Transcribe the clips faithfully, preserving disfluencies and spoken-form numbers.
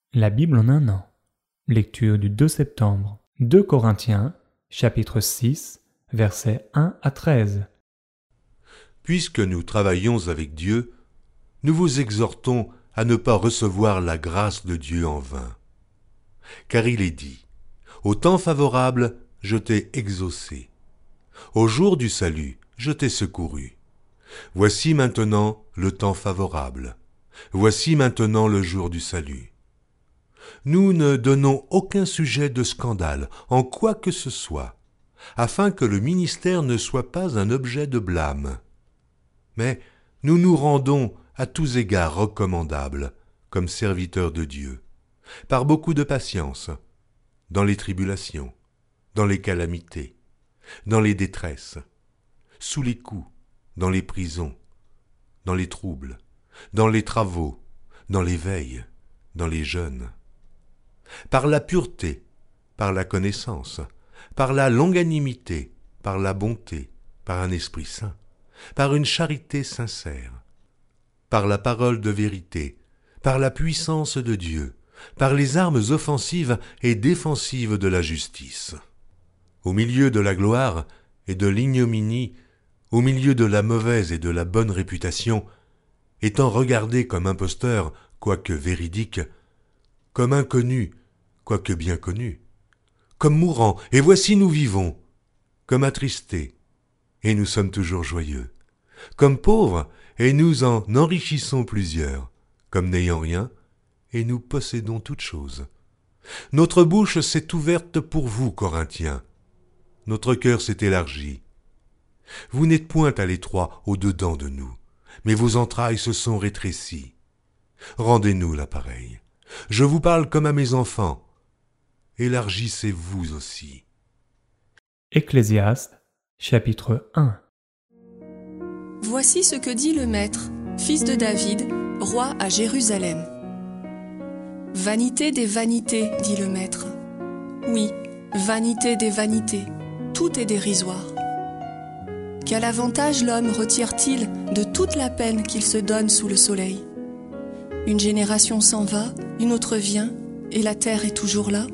La Bible en un an. Lecture du deux septembre. deux Corinthiens, chapitre six, versets un à treize. Puisque nous travaillons avec Dieu, nous vous exhortons à ne pas recevoir la grâce de Dieu en vain. Car il est dit, « Au temps favorable, je t'ai exaucé. Au jour du salut, je t'ai secouru. Voici maintenant le temps favorable. Voici maintenant le jour du salut. » Nous ne donnons aucun sujet de scandale en quoi que ce soit, afin que le ministère ne soit pas un objet de blâme. Mais nous nous rendons à tous égards recommandables, comme serviteurs de Dieu, par beaucoup de patience, dans les tribulations, dans les calamités, dans les détresses, sous les coups, dans les prisons, dans les troubles, dans les travaux, dans les veilles, dans les jeûnes, par la pureté, par la connaissance, par la longanimité, par la bonté, par un esprit saint, par une charité sincère, par la parole de vérité, par la puissance de Dieu, par les armes offensives et défensives de la justice. Au milieu de la gloire et de l'ignominie, au milieu de la mauvaise et de la bonne réputation, étant regardé comme imposteur, quoique véridique, comme inconnu, quoique bien connu, comme mourant, et voici nous vivons, comme attristés, et nous sommes toujours joyeux, comme pauvres, et nous en enrichissons plusieurs, comme n'ayant rien, et nous possédons toutes choses. Notre bouche s'est ouverte pour vous, Corinthiens. Notre cœur s'est élargi. Vous n'êtes point à l'étroit au-dedans de nous, mais vos entrailles se sont rétrécies. Rendez-nous l'appareil. Je vous parle comme à mes enfants. Élargissez-vous aussi. Ecclésiaste, chapitre un. Voici ce que dit le Maître, fils de David, roi à Jérusalem. Vanité des vanités, dit le Maître. Oui, vanité des vanités, tout est dérisoire. Quel avantage l'homme retire-t-il de toute la peine qu'il se donne sous le soleil? Une génération s'en va, une autre vient, et la terre est toujours là.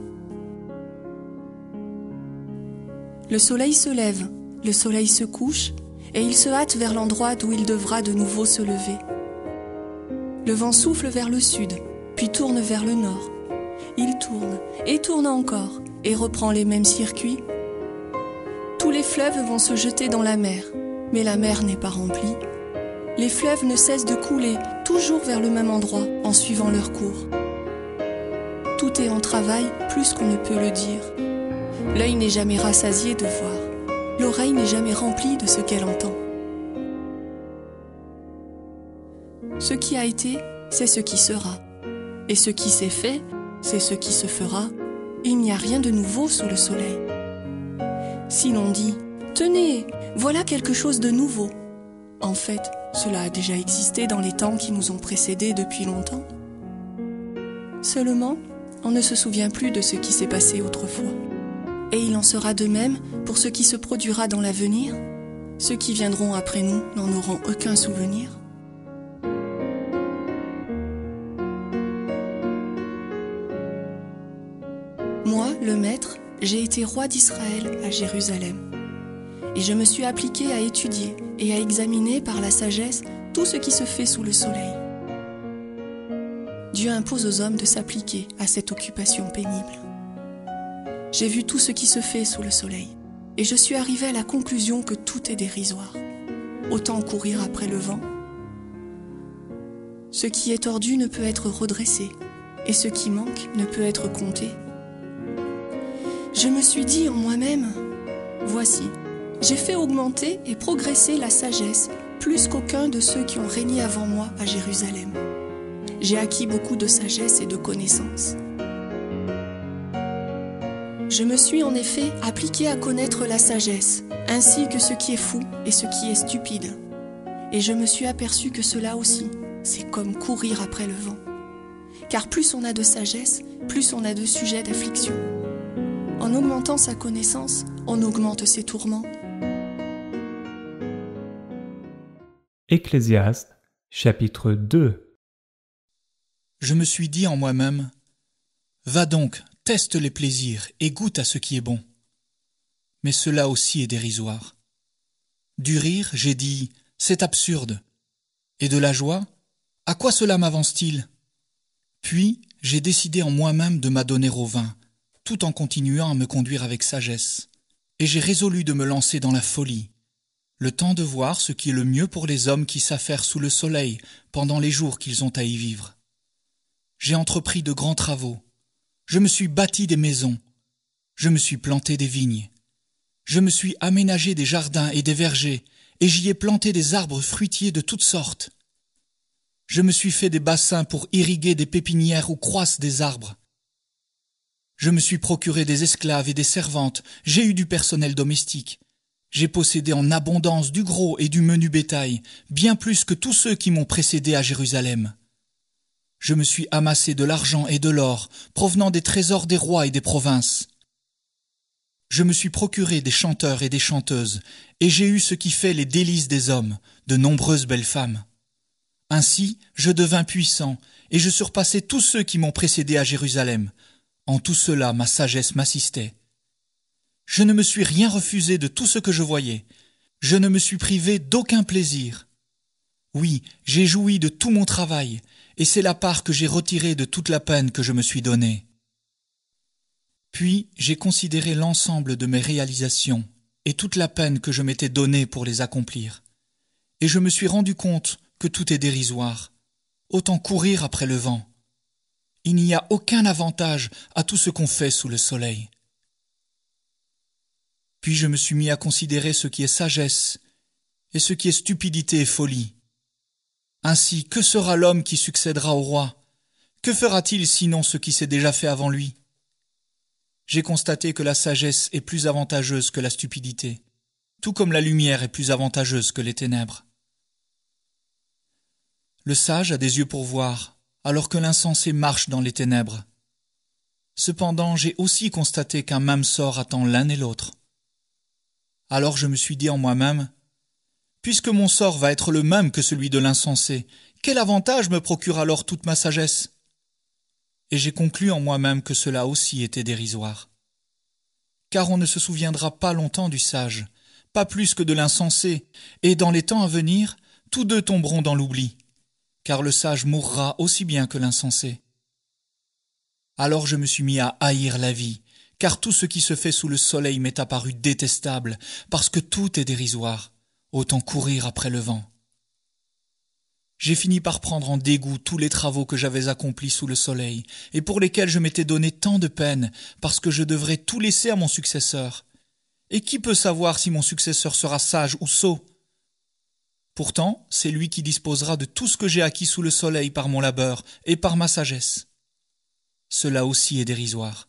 Le soleil se lève, le soleil se couche, et il se hâte vers l'endroit d'où il devra de nouveau se lever. Le vent souffle vers le sud, puis tourne vers le nord. Il tourne, et tourne encore, et reprend les mêmes circuits. Tous les fleuves vont se jeter dans la mer, mais la mer n'est pas remplie. Les fleuves ne cessent de couler, toujours vers le même endroit, en suivant leur cours. Tout est en travail, plus qu'on ne peut le dire. L'œil n'est jamais rassasié de voir. L'oreille n'est jamais remplie de ce qu'elle entend. Ce qui a été, c'est ce qui sera. Et ce qui s'est fait, c'est ce qui se fera. Il n'y a rien de nouveau sous le soleil. Si l'on dit « Tenez, voilà quelque chose de nouveau », en fait, cela a déjà existé dans les temps qui nous ont précédés depuis longtemps. Seulement, on ne se souvient plus de ce qui s'est passé autrefois. Et il en sera de même pour ce qui se produira dans l'avenir. Ceux qui viendront après nous n'en auront aucun souvenir. Moi, le Maître, j'ai été roi d'Israël à Jérusalem. Et je me suis appliqué à étudier et à examiner par la sagesse tout ce qui se fait sous le soleil. Dieu impose aux hommes de s'appliquer à cette occupation pénible. J'ai vu tout ce qui se fait sous le soleil, et je suis arrivé à la conclusion que tout est dérisoire. Autant courir après le vent. Ce qui est tordu ne peut être redressé, et ce qui manque ne peut être compté. Je me suis dit en moi-même, voici, j'ai fait augmenter et progresser la sagesse plus qu'aucun de ceux qui ont régné avant moi à Jérusalem. J'ai acquis beaucoup de sagesse et de connaissances. Je me suis en effet appliqué à connaître la sagesse, ainsi que ce qui est fou et ce qui est stupide. Et je me suis aperçu que cela aussi, c'est comme courir après le vent. Car plus on a de sagesse, plus on a de sujets d'affliction. En augmentant sa connaissance, on augmente ses tourments. Ecclésiaste, chapitre deux. Je me suis dit en moi-même, Va donc, teste les plaisirs et goûte à ce qui est bon. Mais cela aussi est dérisoire. Du rire, j'ai dit, c'est absurde. Et de la joie, à quoi cela m'avance-t-il? Puis, j'ai décidé en moi-même de m'adonner au vin, tout en continuant à me conduire avec sagesse. Et j'ai résolu de me lancer dans la folie, le temps de voir ce qui est le mieux pour les hommes qui s'affairent sous le soleil pendant les jours qu'ils ont à y vivre. J'ai entrepris de grands travaux. Je me suis bâti des maisons. Je me suis planté des vignes. Je me suis aménagé des jardins et des vergers, et j'y ai planté des arbres fruitiers de toutes sortes. Je me suis fait des bassins pour irriguer des pépinières où croissent des arbres. Je me suis procuré des esclaves et des servantes, j'ai eu du personnel domestique. J'ai possédé en abondance du gros et du menu bétail, bien plus que tous ceux qui m'ont précédé à Jérusalem. Je me suis amassé de l'argent et de l'or, provenant des trésors des rois et des provinces. Je me suis procuré des chanteurs et des chanteuses, et j'ai eu ce qui fait les délices des hommes, de nombreuses belles femmes. Ainsi, je devins puissant, et je surpassai tous ceux qui m'ont précédé à Jérusalem. En tout cela, ma sagesse m'assistait. Je ne me suis rien refusé de tout ce que je voyais. Je ne me suis privé d'aucun plaisir. Oui, j'ai joui de tout mon travail, et c'est la part que j'ai retirée de toute la peine que je me suis donnée. Puis j'ai considéré l'ensemble de mes réalisations et toute la peine que je m'étais donnée pour les accomplir. Et je me suis rendu compte que tout est dérisoire. Autant courir après le vent. Il n'y a aucun avantage à tout ce qu'on fait sous le soleil. Puis je me suis mis à considérer ce qui est sagesse et ce qui est stupidité et folie. Ainsi, que sera l'homme qui succédera au roi? Que fera-t-il sinon ce qui s'est déjà fait avant lui? J'ai constaté que la sagesse est plus avantageuse que la stupidité, tout comme la lumière est plus avantageuse que les ténèbres. Le sage a des yeux pour voir, alors que l'insensé marche dans les ténèbres. Cependant, j'ai aussi constaté qu'un même sort attend l'un et l'autre. Alors je me suis dit en moi-même, puisque mon sort va être le même que celui de l'insensé, quel avantage me procure alors toute ma sagesse? Et j'ai conclu en moi-même que cela aussi était dérisoire. Car on ne se souviendra pas longtemps du sage, pas plus que de l'insensé, et dans les temps à venir, tous deux tomberont dans l'oubli, car le sage mourra aussi bien que l'insensé. Alors je me suis mis à haïr la vie, car tout ce qui se fait sous le soleil m'est apparu détestable, parce que tout est dérisoire, autant courir après le vent. J'ai fini par prendre en dégoût tous les travaux que j'avais accomplis sous le soleil, et pour lesquels je m'étais donné tant de peine, parce que je devrais tout laisser à mon successeur. Et qui peut savoir si mon successeur sera sage ou sot? Pourtant, c'est lui qui disposera de tout ce que j'ai acquis sous le soleil par mon labeur et par ma sagesse. Cela aussi est dérisoire.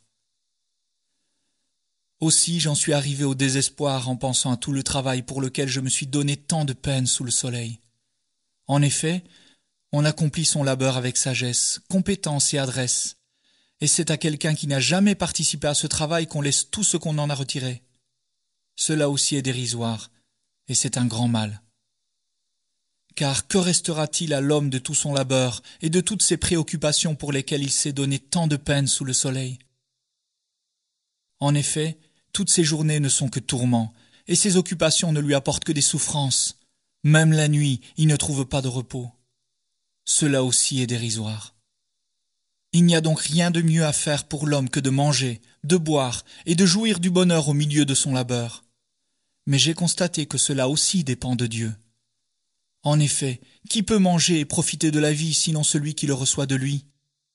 Aussi j'en suis arrivé au désespoir en pensant à tout le travail pour lequel je me suis donné tant de peine sous le soleil. En effet, on accomplit son labeur avec sagesse, compétence et adresse, et c'est à quelqu'un qui n'a jamais participé à ce travail qu'on laisse tout ce qu'on en a retiré. Cela aussi est dérisoire, et c'est un grand mal. Car que restera-t-il à l'homme de tout son labeur et de toutes ses préoccupations pour lesquelles il s'est donné tant de peine sous le soleil? En effet, toutes ses journées ne sont que tourments, et ses occupations ne lui apportent que des souffrances. Même la nuit, il ne trouve pas de repos. Cela aussi est dérisoire. Il n'y a donc rien de mieux à faire pour l'homme que de manger, de boire et de jouir du bonheur au milieu de son labeur. Mais j'ai constaté que cela aussi dépend de Dieu. En effet, qui peut manger et profiter de la vie sinon celui qui le reçoit de lui?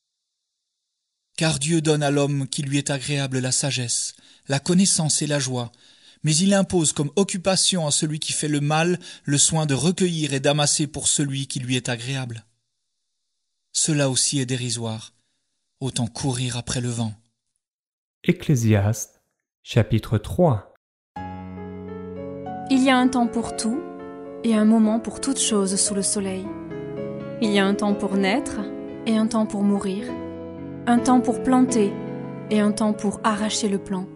Car Dieu donne à l'homme qui lui est agréable la sagesse, la connaissance et la joie, mais il impose comme occupation à celui qui fait le mal le soin de recueillir et d'amasser pour celui qui lui est agréable. Cela aussi est dérisoire, autant courir après le vent. Ecclésiaste, chapitre trois. Il y a un temps pour tout et un moment pour toute chose sous le soleil. Il y a un temps pour naître et un temps pour mourir, un temps pour planter et un temps pour arracher le plant.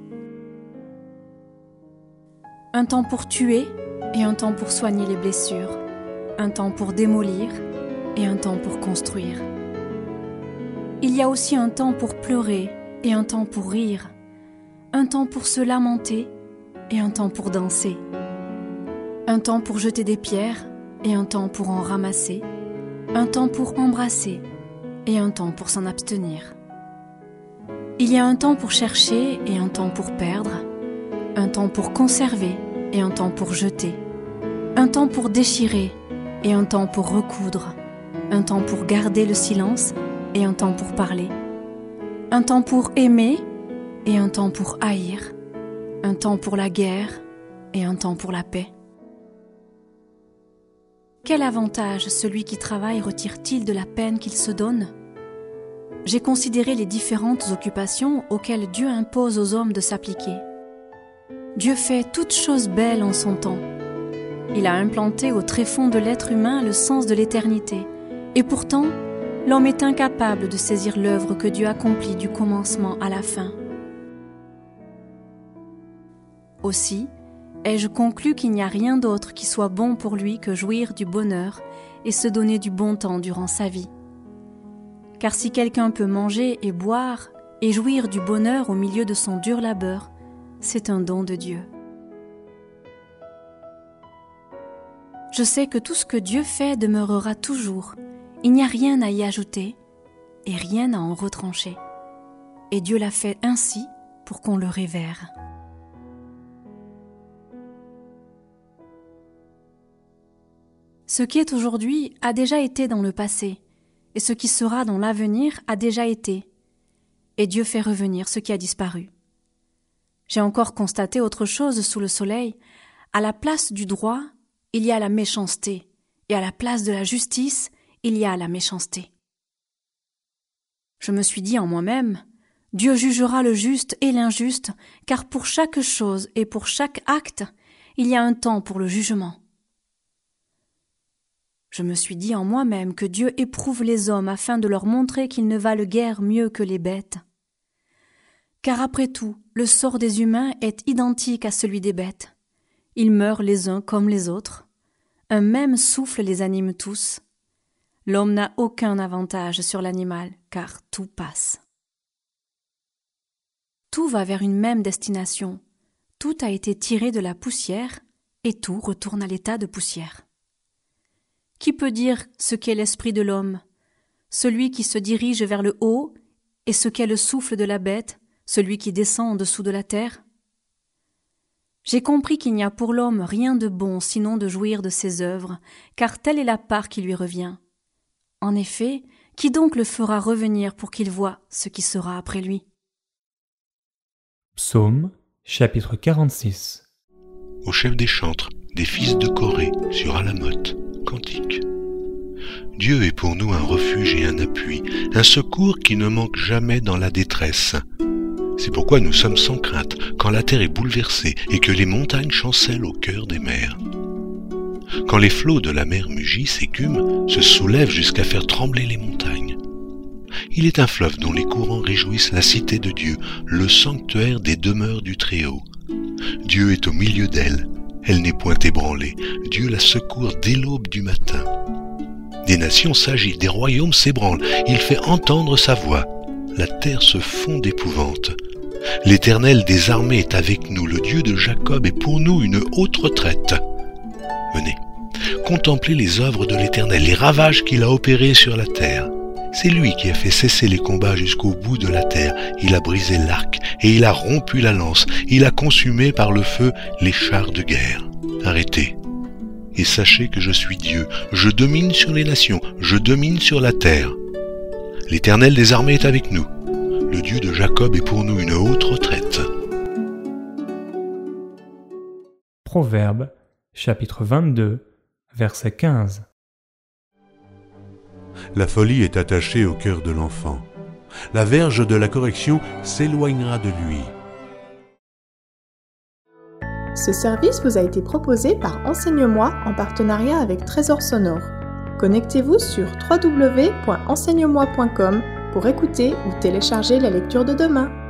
Un temps pour tuer et un temps pour soigner les blessures, un temps pour démolir et un temps pour construire. il y a aussi un temps pour pleurer et un temps pour rire, un temps pour se lamenter et un temps pour danser, un temps pour jeter des pierres et un temps pour en ramasser, un temps pour embrasser et un temps pour s'en abstenir. Il y a un temps pour chercher et un temps pour perdre, un temps pour conserver et un temps pour jeter, un temps pour déchirer et un temps pour recoudre, un temps pour garder le silence et un temps pour parler, un temps pour aimer et un temps pour haïr, un temps pour la guerre et un temps pour la paix. Quel avantage celui qui travaille retire-t-il de la peine qu'il se donne ? J'ai considéré les différentes occupations auxquelles Dieu impose aux hommes de s'appliquer. Dieu fait toutes choses belles en son temps. Il a implanté au tréfonds de l'être humain le sens de l'éternité, et pourtant, l'homme est incapable de saisir l'œuvre que Dieu accomplit du commencement à la fin. Aussi, ai-je conclu qu'il n'y a rien d'autre qui soit bon pour lui que jouir du bonheur et se donner du bon temps durant sa vie. Car si quelqu'un peut manger et boire et jouir du bonheur au milieu de son dur labeur, c'est un don de Dieu. Je sais que tout ce que Dieu fait demeurera toujours. Il n'y a rien à y ajouter et rien à en retrancher. Et Dieu l'a fait ainsi pour qu'on le révère. Ce qui est aujourd'hui a déjà été dans le passé, et ce qui sera dans l'avenir a déjà été. Et Dieu fait revenir ce qui a disparu. J'ai encore constaté autre chose sous le soleil. À la place du droit, il y a la méchanceté, et à la place de la justice, il y a la méchanceté. Je me suis dit en moi-même, Dieu jugera le juste et l'injuste, car pour chaque chose et pour chaque acte, il y a un temps pour le jugement. Je me suis dit en moi-même que Dieu éprouve les hommes afin de leur montrer qu'ils ne valent guère mieux que les bêtes. Car après tout, le sort des humains est identique à celui des bêtes. Ils meurent les uns comme les autres. Un même souffle les anime tous. L'homme n'a aucun avantage sur l'animal, car tout passe. Tout va vers une même destination. Tout a été tiré de la poussière, et tout retourne à l'état de poussière. Qui peut dire ce qu'est l'esprit de l'homme, celui qui se dirige vers le haut, et ce qu'est le souffle de la bête, celui qui descend en dessous de la terre? J'ai compris qu'il n'y a pour l'homme rien de bon sinon de jouir de ses œuvres, car telle est la part qui lui revient. En effet, qui donc le fera revenir pour qu'il voie ce qui sera après lui? Psaume, chapitre quarante-six. Au chef des chantres, des fils de Corée, sur Alamoth, cantique. Dieu est pour nous un refuge et un appui, un secours qui ne manque jamais dans la détresse. C'est pourquoi nous sommes sans crainte quand la terre est bouleversée et que les montagnes chancellent au cœur des mers. Quand les flots de la mer mugissent, écument, se soulèvent jusqu'à faire trembler les montagnes. Il est un fleuve dont les courants réjouissent la cité de Dieu, le sanctuaire des demeures du Très-Haut. Dieu est au milieu d'elle, elle n'est point ébranlée, Dieu la secourt dès l'aube du matin. Des nations s'agitent, des royaumes s'ébranlent, il fait entendre sa voix. La terre se fond d'épouvante. L'Éternel des armées est avec nous, le Dieu de Jacob est pour nous une haute retraite. Venez, contemplez les œuvres de l'Éternel, les ravages qu'il a opérés sur la terre. C'est lui qui a fait cesser les combats jusqu'au bout de la terre. Il a brisé l'arc et il a rompu la lance. Il a consumé par le feu les chars de guerre. Arrêtez et sachez que je suis Dieu. Je domine sur les nations, je domine sur la terre. L'Éternel des armées est avec nous. Le Dieu de Jacob est pour nous une haute retraite. Proverbes, chapitre vingt-deux, verset quinze. La folie est attachée au cœur de l'enfant. La verge de la correction s'éloignera de lui. Ce service vous a été proposé par Enseigne-moi en partenariat avec Trésor Sonore. Connectez-vous sur w w w point enseigne moi point com pour écouter ou télécharger la lecture de demain.